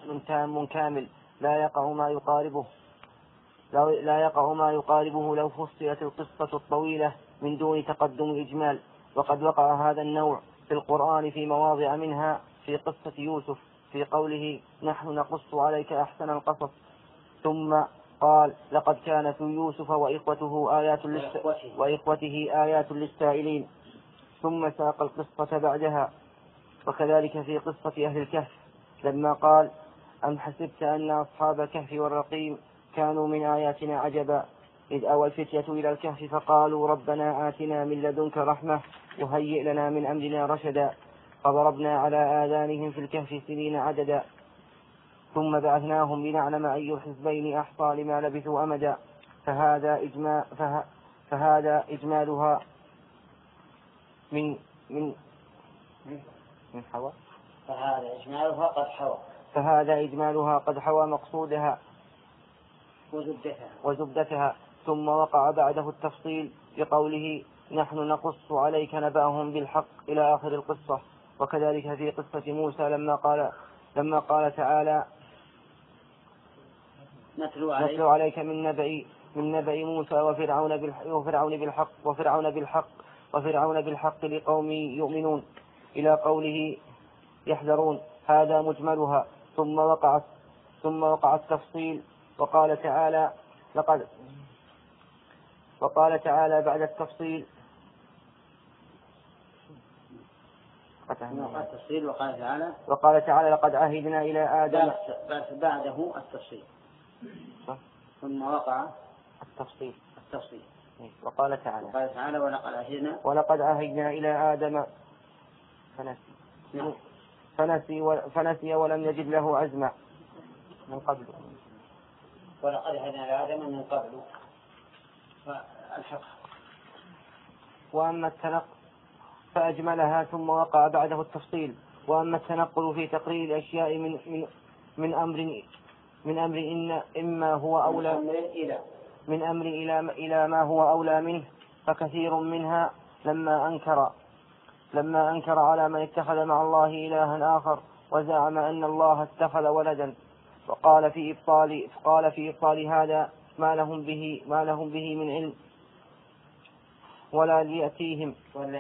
حسن تام كامل لا يقع ما يقاربه لو فصلت القصة الطويلة من دون تقدم إجمال. وقد وقع هذا النوع في القرآن في مواضع منها في قصة يوسف في قوله نحن نقص عليك أحسن القصص، ثم قال لقد كان في يوسف وإخوته آيات للسائلين، ثم ساق القصة بعدها. وكذلك في قصة أهل الكهف لما قال أم حسبت أن أصحاب الكهف والرقيم كانوا من آياتنا عجبا إذ أوى الفتية إلى الكهف فقالوا ربنا آتنا من لدنك رحمة وهيئ لنا من أمرنا رشدا فضربنا على آذانهم في الكهف سنين عددا ثم بعثناهم لنعلم أي الحزبين أحصى لما لبثوا أمدا. فهذا إجمالها فهذا إجمالها قد حوى مقصودها وزبدتها. ثم وقع بعده التفصيل بقوله نحن نقص عليك نبأهم بالحق إلى آخر القصة. وكذلك في قصة موسى لما قال تعالى نتلو عليك من نبأ موسى وفرعون بالحق لقوم يؤمنون إلى قوله يحذرون. هذا مجملها. ثم وقع التفصيل وقال تعالى بعد التفصيل وقال تعالى لقد عهدنا إلى آدم بعده التفصيل ثم وقع التفصيل وقال تعالى ولقد عهدنا إلى آدم فنسي ولم يجد له عزما من قبل. ولقد عهدنا إلى آدم من قبل فالحق. وأما التنقل فأجملها ثم وقع بعده التفصيل. وأما التنقل في تقرير الأشياء من أمر إما هو أولى من أمر إلى ما هو أولى منه فكثير منها لما أنكر على من اتخذ مع الله إلها آخر وزعم أن الله اتخذ ولدا وقال في إبطال هذا ما لهم به من علم ولا ليأتيهم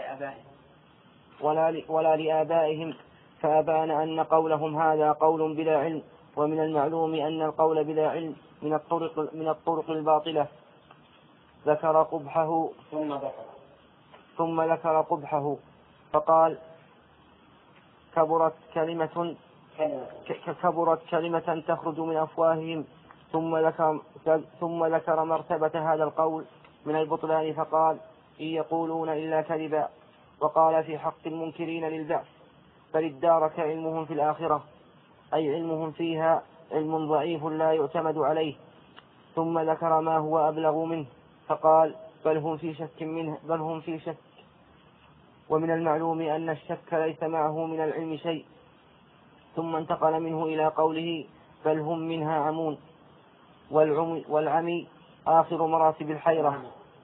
ولا لآبائهم فأبان أن قولهم هذا قول بلا علم. ومن المعلوم أن القول بلا علم من الطرق الباطلة. ذكر قبحه ثم ذكر قبحه فقال كبرت كلمة تخرج من أفواههم. ثم ذكر مرتبة هذا القول من البطلان فقال إن يقولون إلا كذبا. وقال في حق المنكرين للبعث بل ادارك علمهم في الآخرة أي علمهم فيها علم ضعيف لا يعتمد عليه. ثم ذكر ما هو أبلغ منه فقال بل هم في شك ومن المعلوم أن الشك ليس معه من العلم شيء. ثم انتقل منه إلى قوله بل هم منها عمون والعمي آخر مراتب الحيرة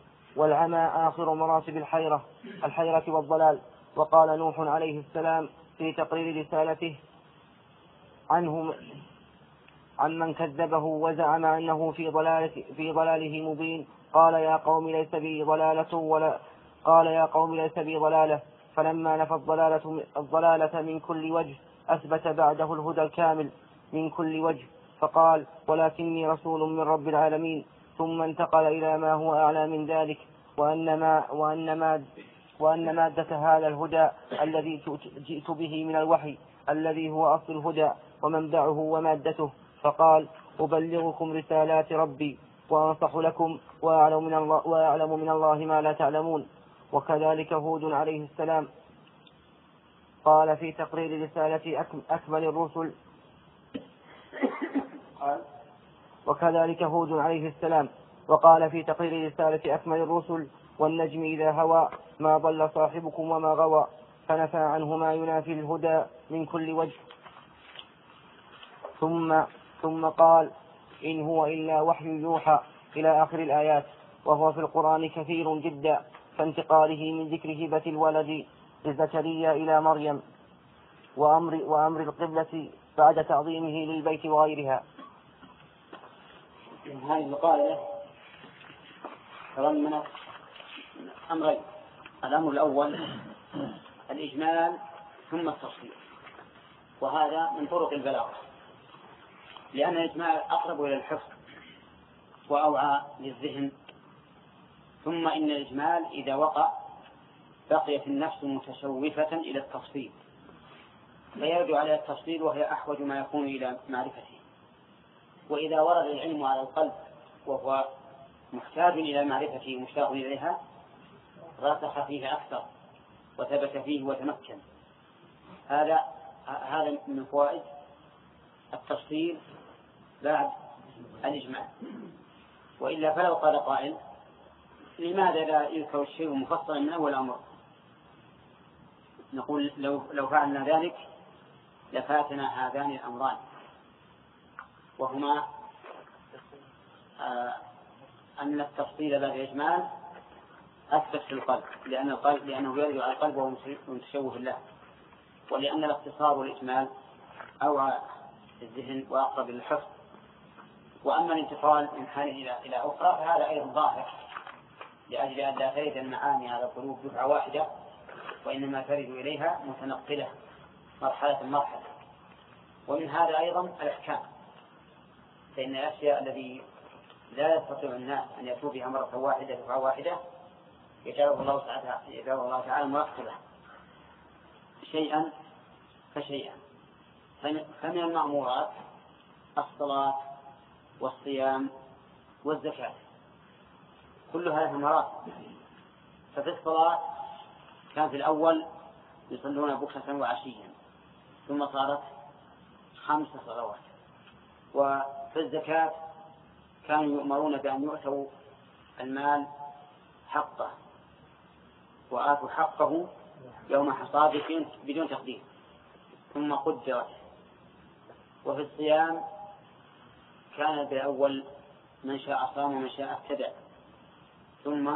الحيرة والضلال. وقال نوح عليه السلام في تقرير رسالته عنه عن من كذبه وزعم أنه في ضلاله مبين قال يا قوم ليس بي ضلالة فلما نفى الضلالة من كل وجه أثبت بعده الهدى الكامل من كل وجه فقال ولكني رسول من رب العالمين. ثم انتقل إلى ما هو أعلى من ذلك وأن مادة هذا الهدى الذي جئت به من الوحي الذي هو أصل الهدى ومنبعه ومادته. فقال أبلغكم رسالات ربي وأنصح لكم وأعلم من الله ما لا تعلمون. وكذلك هود عليه السلام قال في تقرير رسالة أكمل الرسل وقال في تقرير رسالة أكمل الرسل والنجم إذا هوى ما ضل صاحبكم وما غوى فنفى عنه ما ينافي الهدى من كل وجه. ثم قال إن هو إلا وحي يوحى إلى آخر الآيات. وهو في القرآن كثير جدا كانتقاله من ذكر هبة الولد لزكريا إلى مريم وأمر القبلة بعد تعظيمه للبيت وغيرها. هذه القاعدة تضمنت أمرين: الأمر الأول الإجمال ثم التفصيل، وهذا من طرق البلاغة، لأن الإجمال أقرب إلى الحفظ وأوعى للذهن، ثم إن الإجمال إذا وقع بقيت النفس متشوفة إلى التفصيل، فيرجع على التفصيل وهي أحوج ما يكون إلى معرفته. وإذا ورد العلم على القلب وهو محتاج إلى معرفته مشتاق إليها راسخ فيه أكثر وثبت فيه وتمكن. هذا من فوائد التفصيل بعد الإجمال. وإلا فلو قال قائل: لماذا لا يذكر الشيء مفصلا من أول أمر؟ نقول لو فعلنا ذلك لفاتنا هذان الأمران، وهما أن التفصيل بعد الإجمال أثبت في القلب، لأنه يرجع على القلب وهو متشوه له، ولأن الاختصار والإجمال أوعى الذهن وأقرب للحفظ. وأما الانتقال من حالة إلى أخرى فهذا أيضا ظاهر، لأجل أن لا ترد المعاني على القلوب دفعة واحدة، وإنما ترد إليها متنقلة مرحلة. ومن هذا أيضا الأحكام، فإن الأشياء التي لا يستطيع الناس أن يأتوا بها مرة واحدة دفعة واحدة يجعله الله تعالى مرتبة شيئا فشيئا. فمن المأمورات الصلاة والصيام والزكاة، كلها لها مراتب. ففي الصلاة كان في الأول يصلون بكرة وعشيا، ثم صارت 5 صلوات. وفي الزكاة كانوا يؤمرون بأن يؤتوا المال حقه، وآتوا حقه يوم حصاده بدون تقدير، ثم قدرت. وفي الصيام كان بالأول من شاء صام ومن شاء ابتدع، ثم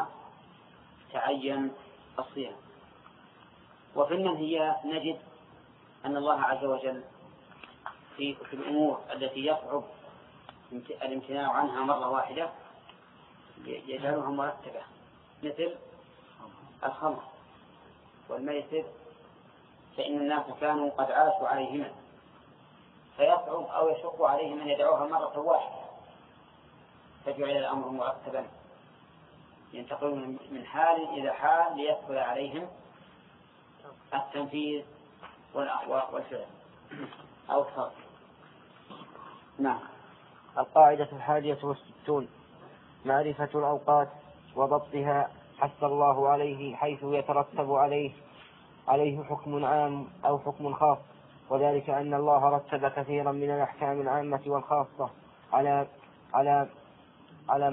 تعين الصيام. وفي المنهيات نجد أن الله عز وجل في الأمور التي يصعب الامتناع عنها مرة واحدة يجعلها مرتبة، مثل الخمر والميسر، فإن الناس كانوا قد عاشوا عليهما، فيصعب أو يشق عليهم أن يدعوها مرة واحدة، فجعل الأمر مرتبا، ينتقلون من حال إلى حال ليسهل عليهم التنفيذ والفعل أو الصرف. نعم. القاعدة 61: معرفة الأوقات وضبطها حث الله عليه، حيث يترتب عليه حكم عام أو حكم خاص، وذلك أن الله رتب كثيرا من الأحكام العامة والخاصة على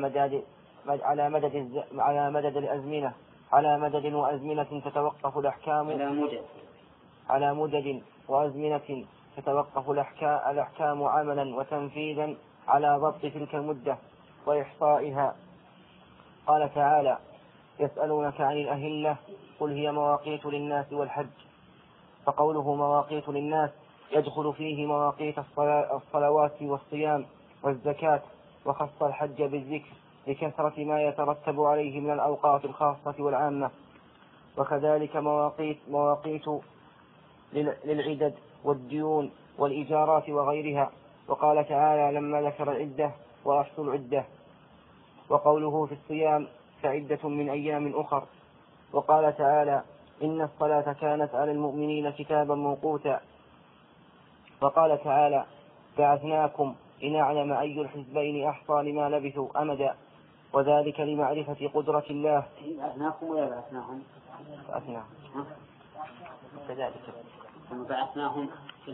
مدد وأزمنة تتوقف الأحكام على مدد وأزمنة تتوقف الأحكام عملا وتنفيذا على ضبط تلك المدة وإحصائها. قال تعالى: يسألونك عن الأهلة قل هي مواقيت للناس والحج. فقوله مواقيت للناس يدخل فيه مواقيت الصلوات والصيام والزكاة، وخص الحج بالذكر لكثرة ما يترتب عليه من الأوقات الخاصة والعامة. وكذلك مواقيت للعدد والديون والإيجارات وغيرها. وقال تعالى لما ذكر العدة: وأحصوا العدة. وقوله في الصيام: فعدة من أيام أخر. وقال تعالى: إن الصلاة كانت على المؤمنين كتابا موقوتا. وقال تعالى: بعثناكم لنعلم أي الحزبين أحصى لما لبثوا أمدا، وذلك لمعرفة قدرة الله. بعثناكم ولا بعثناهم؟ بعثناهم كذلك. بعثناهم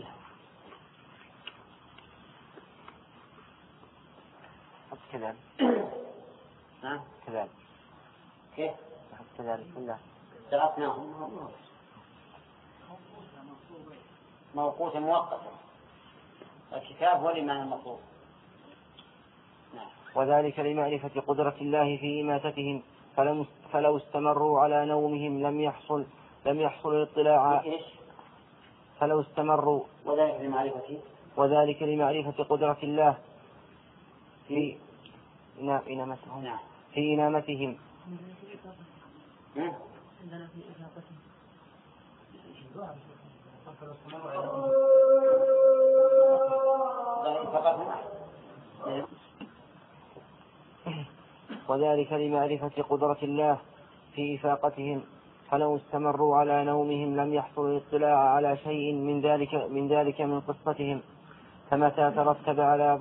كذلك. كذلك. كيف؟ كذلك. لا. بعثناهم موقوتا مؤقتا، الكتاب هو لمعنى المطلوب. وذلك لمعرفة قدرة الله في إماتتهم، فلو استمروا على نومهم لم يحصل الاطلاع. فلو استمروا. وذلك لمعرفة قدرة الله في إنامتهم. في إنامتهم. وذلك لمعرفة قدرة الله في إفاقتهم، فلو استمروا على نومهم لم يحصل الاطلاع على شيء من ذلك من قصتهم. فمتى ترتب على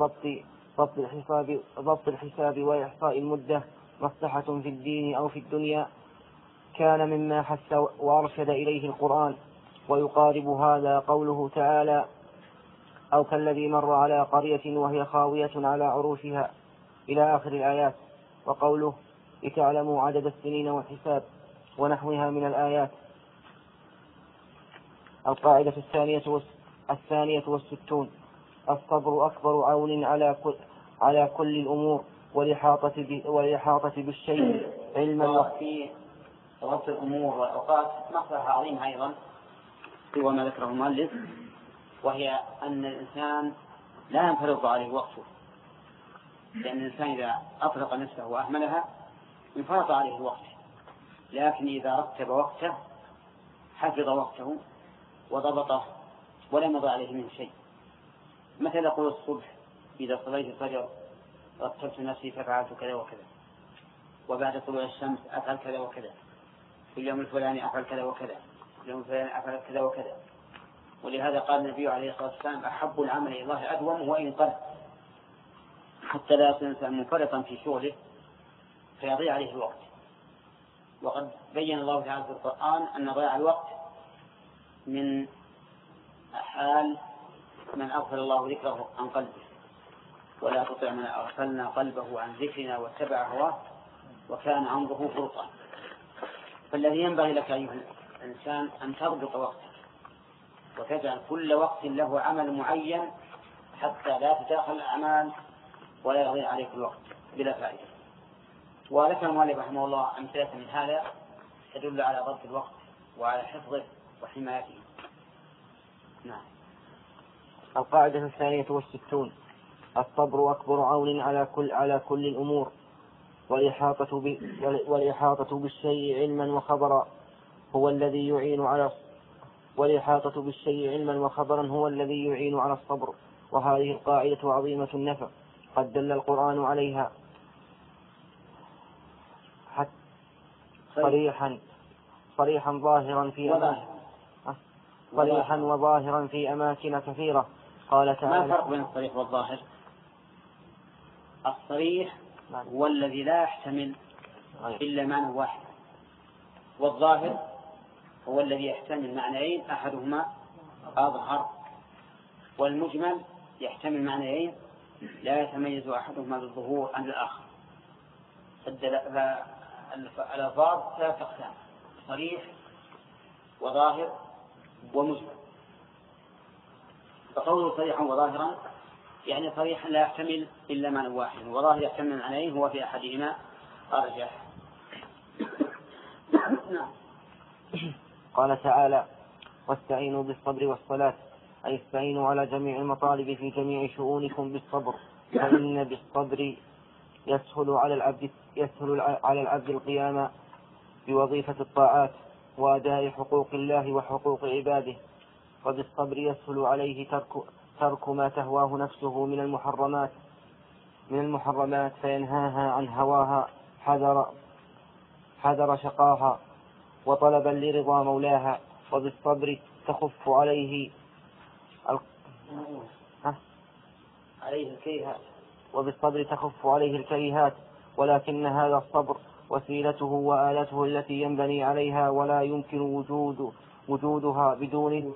ضبط الحساب وإحصاء المدة مصلحة في الدين أو في الدنيا كان مما حث وأرشد إليه القرآن. ويقارب هذا قوله تعالى: أو كالذي مر على قرية وهي خاوية على عروشها إلى آخر الآيات. وقوله: لتعلموا عدد السنين والحساب ونحوها من الآيات. القاعدة 62: الصبر أكبر عون على كل الأمور والإحاطة بالشيء علما. في ضبط الأمور والأوقات مصلحة عظيمة أيضا سوى ما ذكره المؤلف، وهي أن الإنسان لا ينفرط عليه وقته، لأن الإنسان إذا أطلق نفسه وأهملها انفرط عليه وقته، لكن إذا رتب وقته حفظ وقته وضبطه ولم يضع عليه منه شيء. مثل يقول الصبح إذا صليت الفجر رتبت نفسي ففعلت كذا وكذا، وبعد طلوع الشمس أفعل كذا وكذا، في اليوم الفلاني أفعل كذا وكذا، في اليوم الفلاني أفعل كذا وكذا. ولهذا قال النبي عليه الصلاة والسلام: أحب العمل إلى الله أدوم وإن قل، حتى لا يصير الإنسان منفرطا في شغله فيضيع عليه الوقت. وقد بين الله تعالى في القرآن أن ضياع الوقت من حال من أغفل الله ذكره عن قلبه، ولا تطع من أغفلنا قلبه عن ذكرنا واتبع هواه وكان أمره فرطا. فالذي ينبغي لك أيها الإنسان أن تضبط وقتك وتجعل كل وقت له عمل معين حتى لا تتداخل الأعمال ولا يضيع عليك الوقت بلا فائدة. وذكر المؤلف رحمه الله أمثلة من هذا تدل على ضبط الوقت وعلى حفظه وحمايته. نعم. القاعدة 62: الصبر أكبر عون على كل الأمور والإحاطة بالشيء علما وخبرا هو الذي يعين على الصبر. وهذه القاعدة عظيمة النفع، قد دل القرآن عليها صريحا وظاهرا في أماكن كثيرة. قال تعالى: ما الفرق بين الصريح والظاهر؟ الصريح هو الذي لا يحتمل إلا معنى واحد، والظاهر هو الذي يحتمل معنيين أحدهما أظهر، والمجمل يحتمل معنيين لا يتميز أحدهما بالظهور عن الآخر. الألفاظ ثلاثة أقسام: صريح وظاهر ومجمل. فقوله صريحا وظاهرا يعني صريحا لا يحتمل إلا معنى واحد، وظاهر يحتمل معنيين هو في أحدهما أرجح. قال تعالى: واستعينوا بالصبر والصلاة، أي استعينوا على جميع المطالب في جميع شؤونكم بالصبر، فإن بالصبر يسهل على العبد القيام بوظيفة الطاعات وأداء حقوق الله وحقوق عباده، وبالصبر يسهل عليه ترك ما تهواه نفسه من المحرمات فينهاها عن هواها حذر شقاها وطلبا لرضا مولاها. وبالصبر تخف عليه الكريهات، ولكن هذا الصبر وسيلته وآلته التي ينبني عليها، ولا يمكن وجودها بدونه.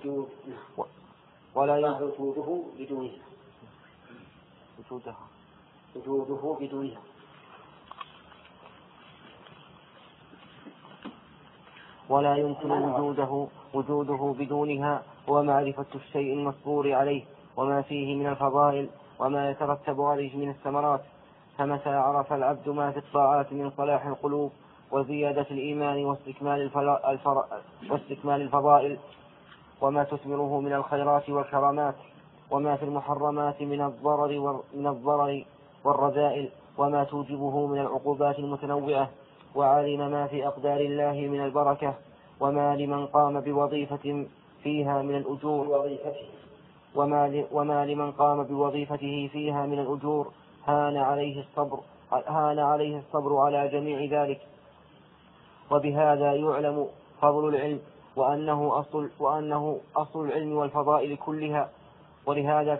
ولا يمكن وجوده بدونها، ومعرفة الشيء المصبور عليه وما فيه من الفضائل وما يترتب عليه من الثمرات. فمتى عرف العبد ما في الطاعات من صلاح القلوب وزيادة الإيمان واستكمال الفضائل وما تثمره من الخيرات والكرامات، وما في المحرمات من الضرر والرذائل، وما توجبه من العقوبات المتنوعة، وعلم ما في أقدار الله من البركة، وما لمن قام بوظيفة فيها من الأجور وما لمن قام بوظيفته فيها من الأجور هان عليه الصبر على جميع ذلك. وبهذا يعلم فضل العلم وأنه أصل العلم والفضائل كلها. ولهذا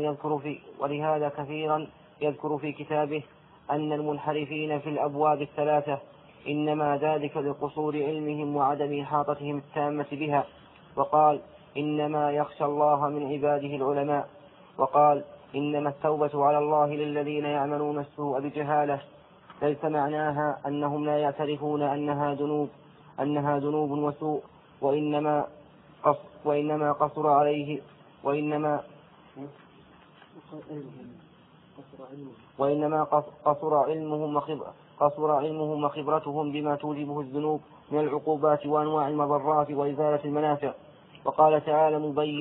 كثيرا يذكر في كتابه أن المنحرفين في الأبواب الثلاثة إنما ذلك لقصور علمهم وعدم إحاطتهم التامة بها، وقال إنما يخشى الله من عباده العلماء، وقال إنما التوبة على الله للذين يعملون السوء بجهالة، ليس معناها أنهم لا يعترفون أنها ذنوب وسوء، وإنما قصر علمهم وخبرتهم بما توجبه الذنوب من العقوبات وأنواع المضرات وإزالة المنافع. وقال تعالى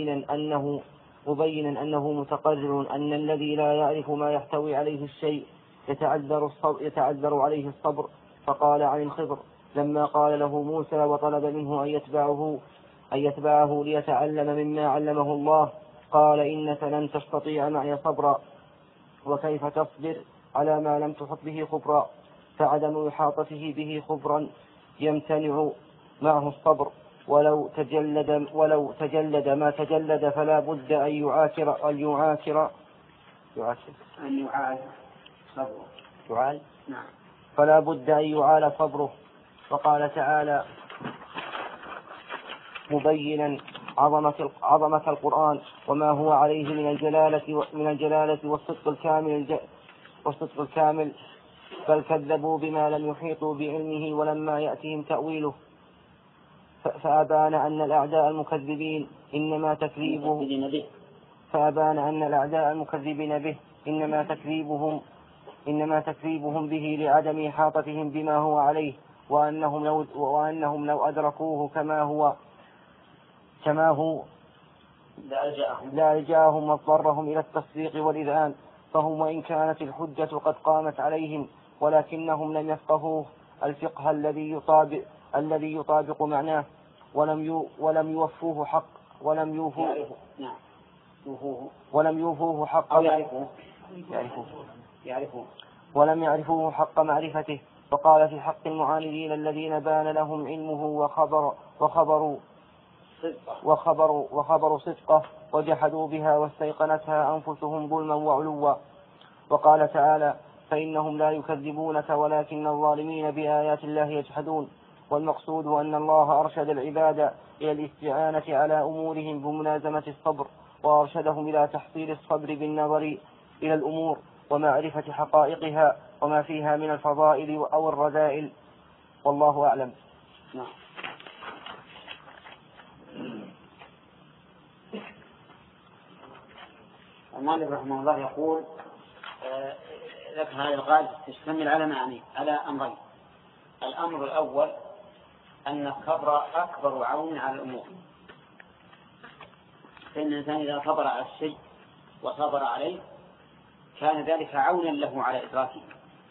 مبينا أنه متقرر أن الذي لا يعرف ما يحتوي عليه الشيء يتعذر عليه الصبر. فقال عن الخضر لما قال له موسى وطلب منه أن يتبعه ليتعلم مما علمه الله، قال إنك لن تستطيع معي صبرا، وكيف تصبر على ما لم تحط به خبرا؟ فعدم إحاطته به خبرا يمتنع معه الصبر، ولو تجلد ما تجلد فلا بد أن يعاكر صبره. فلا بد أن يعال صبره. وقال تعالى مبينا عظمة القرآن وما هو عليه من الجلالة والصدق الكامل، بل كذبوا بما لم يحيطوا بعلمه ولما يأتهم تأويله. فأبان أن الأعداء المكذبين به إنما تكذيبهم به لعدم إحاطتهم بما هو عليه، وأنهم لو أدركوه كما هو لا جاءهم واضطرهم إلى التصديق والإذعان، فهم وإن كانت الحجة قد قامت عليهم ولكنهم لم يفقهوه الفقه الذي يطابق معناه، ولم يوفوه ولم يعرفوه حق معرفته. وقال في حق المعاندين الذين بان لهم علمه وخبروا صدقه وجحدوا بها واستيقنتها أنفسهم ظلما وعلوا. وقال تعالى فإنهم لا يكذبونك ولكن الظالمين بآيات الله يجحدون. والمقصود أن الله أرشد العباد إلى الاستعانة على أمورهم بملازمة الصبر، وأرشدهم إلى تحصيل الصبر بالنظر إلى الأمور ومعرفة حقائقها وما فيها من الفضائل أو الرذائل، والله أعلم. المؤلف رحمه الله يقول لك هذا القاعدة تشتمل على أمرين. الأمر الأول أن الصبر أكبر عون على الأمور، فإن الإنسان إذا صبر على الشيء وصبر عليه كان ذلك عونا له على إدراكه.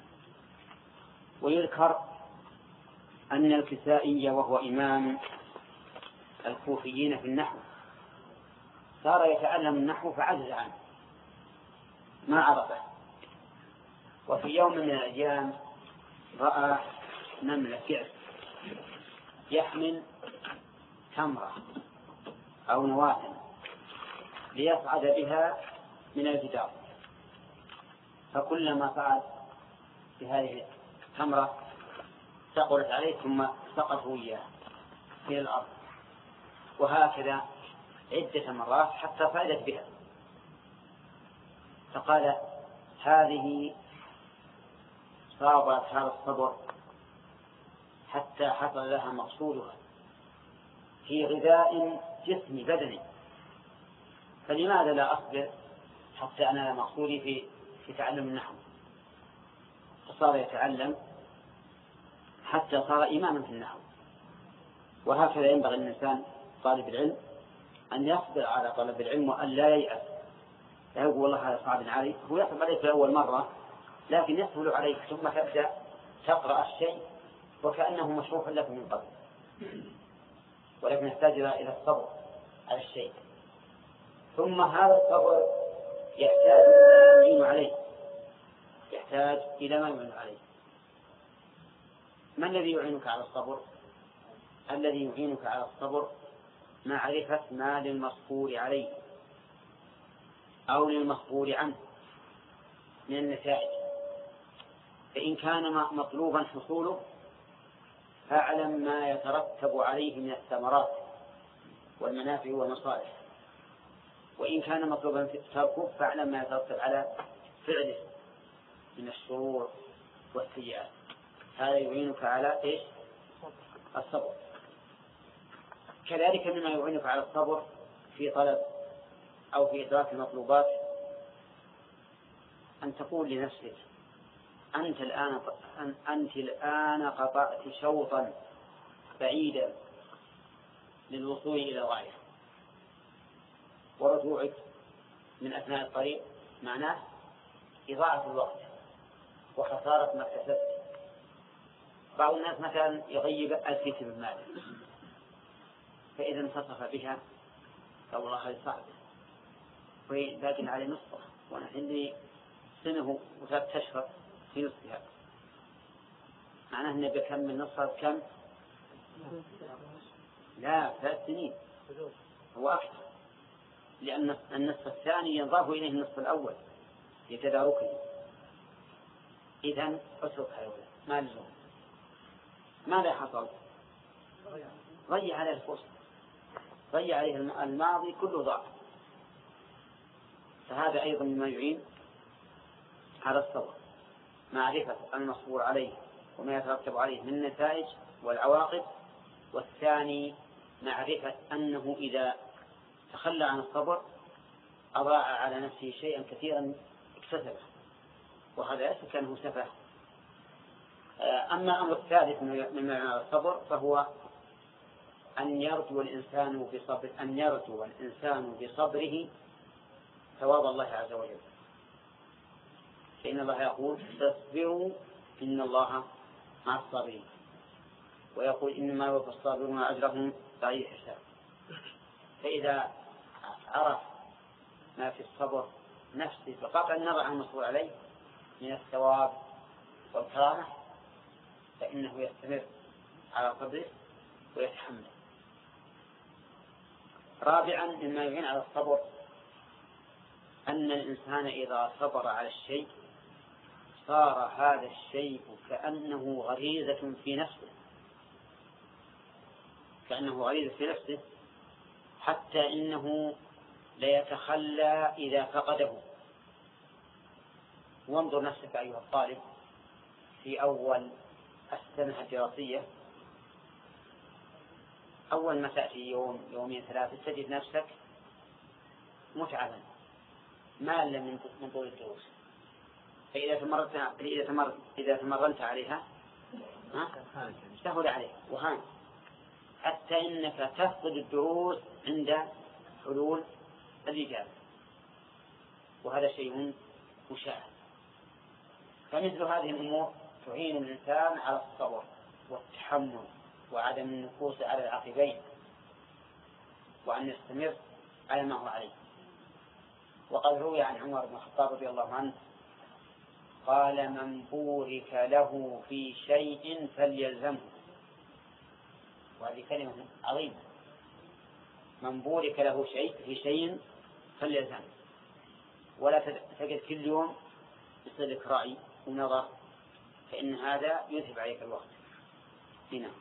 ويذكر أن الكسائي وهو إمام الكوفيين في النحو صار يتعلم النحو فعجز عنه ما عرفه، وفي يوم من الأيام رأى نملة كعب يحمل تمرة أو نواة ليصعد بها من الجدار، فكلما صعد بهذه التمرة ثقلت عليه ثم سقط وياه في الأرض، وهكذا عدة مرات حتى صعدت بها. فقال هذه صابت هذا الصبر حتى حصل لها مقصودها في غذاء جسمي بدني، فلماذا لا أصبر حتى أنا مقصودي في تعلم النحو؟ فصار يتعلم حتى صار إماما في النحو. وهكذا ينبغي الإنسان طالب العلم أن يصبر على طلب العلم وأن لا ييأس، لا يقول والله هذا صعب عليه، هو يصعب عليه في أول مرة لكن يسهل عليه، ثم تبدأ تقرأ الشيء وكأنه مشروح لك من قبل، ولكن يحتاج إلى الصبر على الشيء. ثم هذا الصبر يحتاج إلى ما يعين عليه، يحتاج إلى ما يعين عليه. ما الذي يعينك على الصبر؟ الذي يعينك على الصبر معرفة ما للمصبور عليه أو للمصبور عنه من النتائج. فإن كان مطلوبا حصوله فاعلم ما يترتب عليه من الثمرات والمنافع والمصالح، وإن كان مطلوبا تركه فاعلم ما يترتب على فعله من الشرور والسيئات. هذا يعينك على إيش؟ الصبر. كذلك مما يعينك على الصبر في طلب أو في إدراك المطلوبات أن تقول لنفسك أنت الآن قطعت شوطا بعيدا للوصول إلى الغاية، ورجوعك من أثناء الطريق معناه إضاعة الوقت وخسارة ما اكتسبت. بعض الناس مثلا يغيب 1000 كتاب ماله، فإذا انتصف بها قال والله هذه صعبة ولكن عليه نصفه، وأنا عندي سنه وثلاث أشهر في نصفها، معناه أنه بكمل نصفها بكم؟ لا 3 سنين هو أكثر، لأن النصف الثاني ينضاف إليه النصف الأول لتداركه. إذن اترك هؤلاء ما لزوم. ماذا حصل؟ ضيع عليه الفرصة، ضيع عليه الماضي كله ضاع. فهذا أيضا مما يعين على الصبر، معرفة المصبور عليه وما يترتب عليه من النتائج والعواقب. والثاني معرفة أنه إذا تخلى عن الصبر أضاع على نفسه شيئا كثيرا اكتسبه، وهذا لا شك أنه سفه. أما الأمر الثالث من الصبر فهو أن يرجو الإنسان بصبره ثواب الله عز وجل. فإن الله يقول فاصبروا إن الله مع الصابرين، ويقول إنما يوفى الصابرون أجرهم بغير حساب. فإذا عرف ما في الصبر نفسه بقطع النظر عن المصبور عليه من الثواب والكرامة فإنه يستمر على صبره ويتحمل. رابعا مما يعين على الصبر أن الإنسان إذا صبر على الشيء صار هذا الشيء كأنه غريزة في نفسه، حتى إنه ليتخلى إذا فقده. وانظر نفسك أيها الطالب في أول السنة الدراسية، أول ما تأتي يوم يومين 3 تجد نفسك متعبا مالا من طول الدروس، فإذا تمرنت عليها سهل عليك وهان، حتى إنك تفقد الدروس عند حلول الإجابة، وهذا شيء مشاهد. فمثل هذه الأمور تعين الإنسان على الصبر والتحمل وعدم النفوس على العقبين، وأن يستمر على ما هو عليه. وقد روي عن عمر بن الخطاب رضي الله عنه قال من بورك له في شيء فليلزمه. وهذه كلمة عظيمة، من بورك له في شيء فليلزمه، ولا تجد كل يوم يصير رأي ونظر، فإن هذا يذهب عليك الوقت. هنا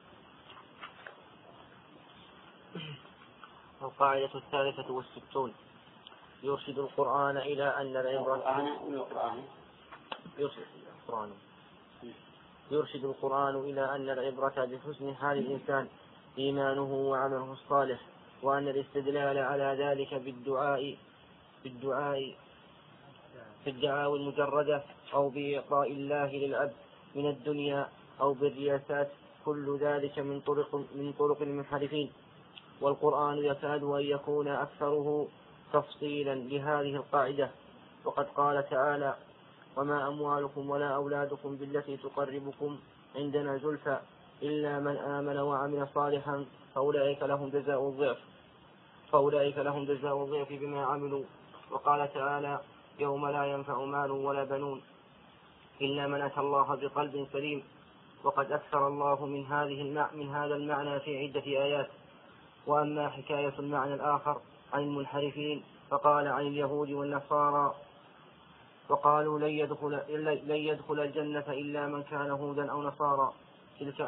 القاعدة 63 يرشد القرآن إلى أن العبرة بحسن حال الإنسان إيمانه وعمله الصالح، وأن الاستدلال على ذلك بالدعاوى المجردة أو بإعطاء الله للعبد من الدنيا أو بالرياسات كل ذلك من طرق المنحرفين. والقرآن يكاد أن يكون أكثره تفصيلا لهذه القاعدة. وقد قال تعالى: وما أموالكم ولا أولادكم بالتي تقربكم عندنا زلفى إلا من آمن وعمل صالحا فأولئك لهم جزاء الضعف بما عملوا. وقال تعالى: يوم لا ينفع مال ولا بنون إلا من أتى الله بقلب سليم. وقد أكثر الله من هذا المعنى في عدة آيات. وأما حكاية المعنى الآخر عن المنحرفين فقال عن اليهود والنصارى وقالوا لن يدخل الجنة إلا من كان هودا أو نصارى تلك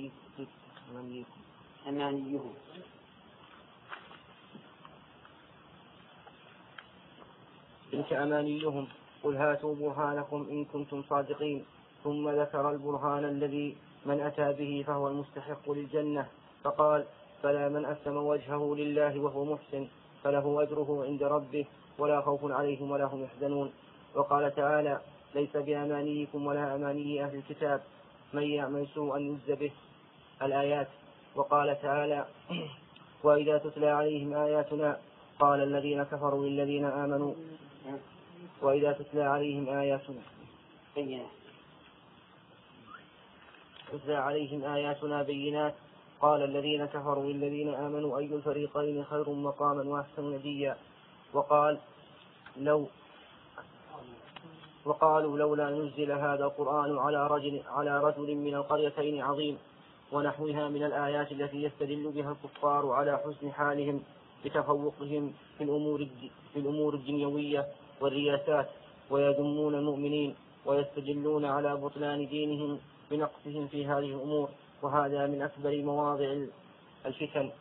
أمانيهم قل هاتوا برهانكم إن كنتم صادقين. ثم ذكر البرهان الذي من أتى به فهو المستحق للجنة، فقال: فلا من أسلم وجهه لله وهو محسن فله أجره عند ربه ولا خوف عليهم ولا هم يحزنون. وقال تعالى: ليس بأمانيكم ولا أماني أهل الكتاب من يعمل سوءا يجز به. الآيات. وقال تعالى: وإذا تتلى عليهم آياتنا قال الذين كفروا للذين آمنوا وإذا تتلى عليهم آياتنا بينات قال الذين كفروا للذين آمنوا أي الفريقين خير مقاما وأحسن نديا. وقالوا لولا نزل هذا القرآن على رجل من القريتين عظيم ونحوها من الآيات التي يستدل بها الكفار على حسن حالهم بتفوقهم في الأمور الدنيوية والرياسات، ويذمون المؤمنين ويستدلون على بطلان دينهم بنقصهم في هذه الأمور، وهذا من أكبر مواضع الفتن.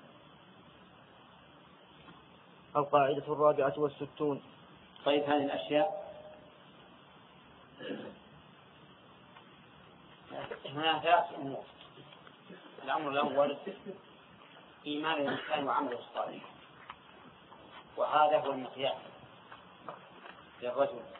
64. طيب، هذه الأشياء هنا 3 أمور. الأمر الأول إيمان الإنسان وعمله الصالح، وهذا هو المقياس للرجل.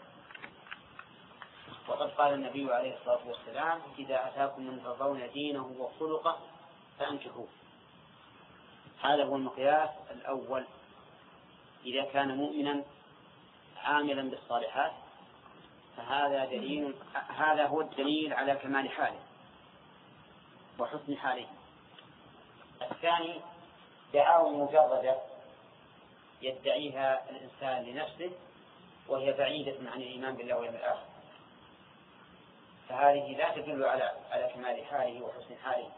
وقد قال النبي عليه الصلاة والسلام: إذا أتاكم من ترضون دينه وخلقه فأنكحوه. هذا هو المقياس الأول. إذا كان مؤمنا عاملا بالصالحات هذا هو الدليل على كمال حاله وحسن حاله. الثاني دعاوى مجردة يدعيها الإنسان لنفسه وهي بعيدة عن الإيمان بالله واليوم الآخر، فهذه لا تدل على كمال حاله وحسن حاله،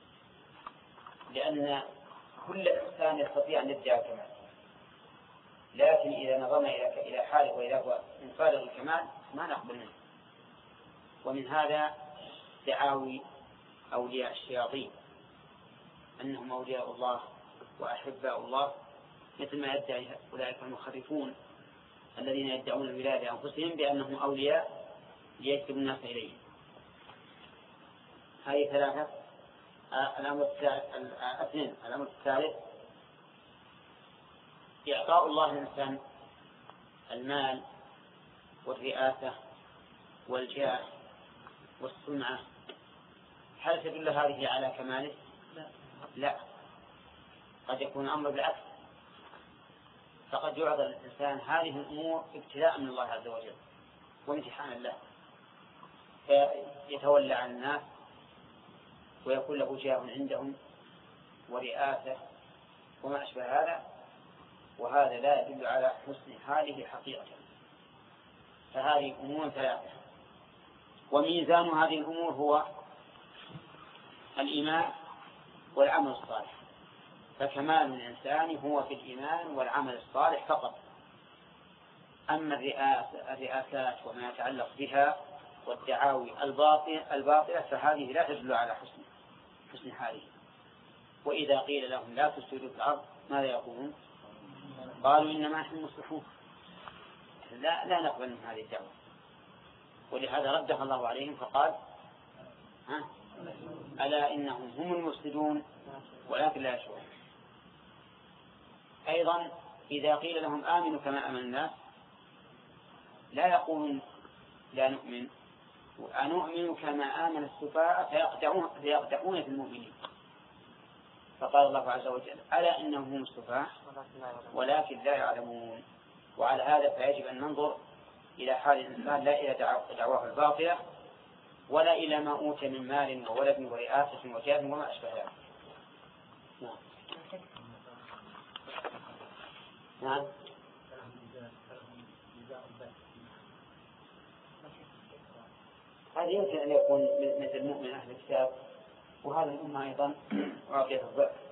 لأن كل إنسان يستطيع أن يدعي الكمال، لكن إذا نظرنا إلى حاله وإذا هو من فارغ الكمال ما نقبل منه. ومن هذا دعاوي أولياء الشياطين أنهم أولياء الله وأحباء الله، مثل ما يدعي أولئك المخرفون الذين يدعون الولاية لأنفسهم بأنهم أولياء ليجذبوا الناس إليهم. هذه 3. الأمر الثالث إعطاء الله للإنسان المال والرئاسة والجاه والسمعة. هل تدل هذه على كماله؟ لا، قد يكون الأمر بالعكس، فقد يعطى الإنسان هذه الأمور ابتلاء من الله عز وجل وامتحانا له، فيتولى عن الناس ويكون له جاه عندهم ورئاسة وما أشبه هذا، وهذا لا يدل على حسن حاله حقيقة. فهذه أمور 3. وميزان هذه الأمور هو الإيمان والعمل الصالح، فكمال الإنسان هو في الإيمان والعمل الصالح فقط. أما الرئاسات وما يتعلق بها والدعاوي الباطلة فهذه لا تدل على حسن حاله. وإذا قيل لهم لا تفسدوا في الأرض ماذا يقولون؟ قالوا إنما نحن مصلحون. لا نقبل من هذه الدعوة، ولهذا ردها الله عليهم فقال: ألا إنهم هم المفسدون ولكن لا يشعرون. أيضا إذا قيل لهم آمنوا كما آمن الناس لا يقولون لا نؤمن، أنؤمن كما آمن السفهاء فيقدحون في المؤمنين. فقال الله عز وجل ألا إنهم هم السفهاء ولكن لا يعلمون. وعلى هذا فيجب أن ننظر إلى حال الإنسان لا إلى دعواه الباطلة ولا إلى ما أوتي من مال وولد ورئاسة وجاه وما أشبه ذلك. نعم. هذا يمكن أن يكون مثل مؤمن أهل الكتاب، وهذا الأمة أيضا أعطيت الضعف